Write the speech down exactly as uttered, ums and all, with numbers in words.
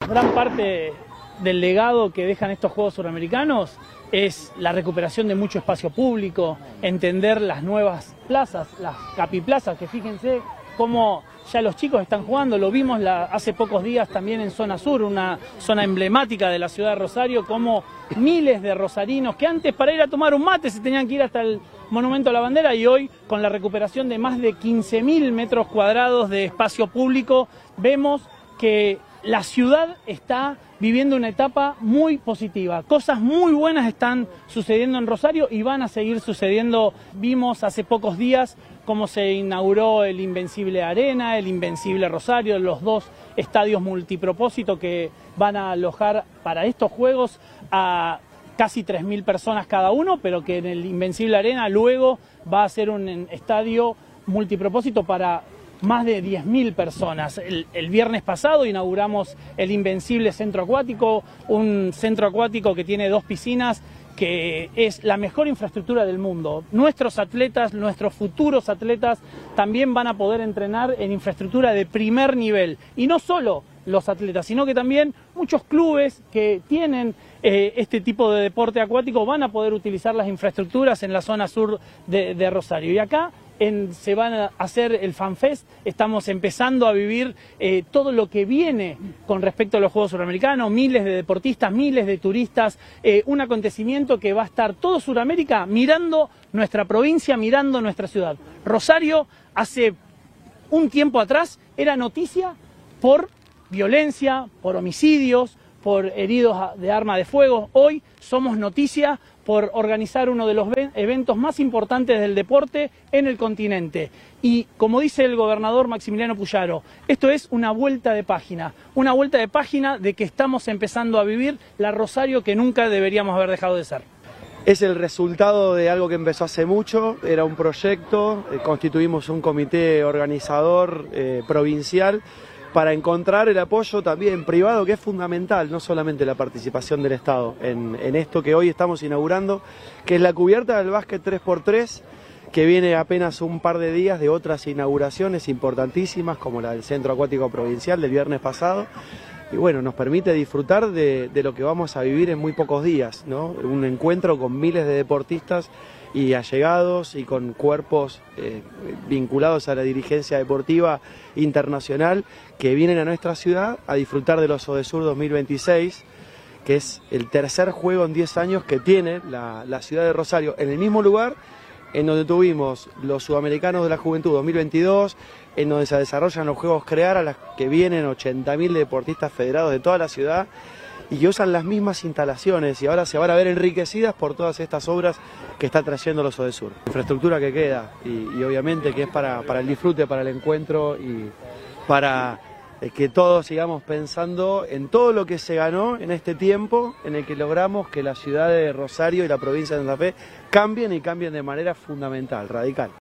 gran parte del legado que dejan estos Juegos Suramericanos es la recuperación de mucho espacio público, entender las nuevas plazas, las capiplazas, que fíjense cómo ya los chicos están jugando, lo vimos la, hace pocos días también en Zona Sur, una zona emblemática de la ciudad de Rosario, como miles de rosarinos que antes para ir a tomar un mate se tenían que ir hasta el Monumento a la Bandera, y hoy con la recuperación de más de quince mil metros cuadrados de espacio público vemos que la ciudad está viviendo una etapa muy positiva. Cosas muy buenas están sucediendo en Rosario y van a seguir sucediendo. Vimos hace pocos días cómo se inauguró el Invencible Arena, el Invencible Rosario, los dos estadios multipropósito que van a alojar para estos Juegos a casi tres mil personas cada uno, pero que en el Invencible Arena luego va a ser un estadio multipropósito para más de diez mil personas. El, el viernes pasado inauguramos el Invencible Centro Acuático, un centro acuático que tiene dos piscinas, que es la mejor infraestructura del mundo. Nuestros atletas, nuestros futuros atletas, también van a poder entrenar en infraestructura de primer nivel. Y no solo los atletas, sino que también muchos clubes que tienen eh, este tipo de deporte acuático van a poder utilizar las infraestructuras en la zona sur de, de Rosario. Y acá En, se van a hacer el FanFest, estamos empezando a vivir eh, todo lo que viene con respecto a los Juegos Suramericanos, miles de deportistas, miles de turistas, eh, un acontecimiento que va a estar todo Sudamérica mirando nuestra provincia, mirando nuestra ciudad. Rosario hace un tiempo atrás era noticia por violencia, por homicidios, por heridos de arma de fuego. Hoy somos noticia por organizar uno de los eventos más importantes del deporte en el continente. Y como dice el gobernador Maximiliano Puyaro, esto es una vuelta de página, una vuelta de página de que estamos empezando a vivir la Rosario que nunca deberíamos haber dejado de ser. Es el resultado de algo que empezó hace mucho, era un proyecto, eh, constituimos un comité organizador eh, provincial, para encontrar el apoyo también privado, que es fundamental, no solamente la participación del Estado en, en esto que hoy estamos inaugurando, que es la cubierta del básquet tres por tres, que viene apenas un par de días de otras inauguraciones importantísimas, como la del Centro Acuático Provincial del viernes pasado, y bueno, nos permite disfrutar de, de lo que vamos a vivir en muy pocos días, ¿no? Un encuentro con miles de deportistas y allegados y con cuerpos eh, vinculados a la dirigencia deportiva internacional que vienen a nuestra ciudad a disfrutar de los Odesur dos mil veintiséis, que es el tercer juego en diez años que tiene la, la ciudad de Rosario, en el mismo lugar en donde tuvimos los Sudamericanos de la Juventud dos mil veintidós, en donde se desarrollan los Juegos Crear, a las que vienen ochenta mil deportistas federados de toda la ciudad, y que usan las mismas instalaciones y ahora se van a ver enriquecidas por todas estas obras que está trayendo los Odesur. Infraestructura que queda y, y obviamente que es para, para el disfrute, para el encuentro y para que todos sigamos pensando en todo lo que se ganó en este tiempo en el que logramos que la ciudad de Rosario y la provincia de Santa Fe cambien y cambien de manera fundamental, radical.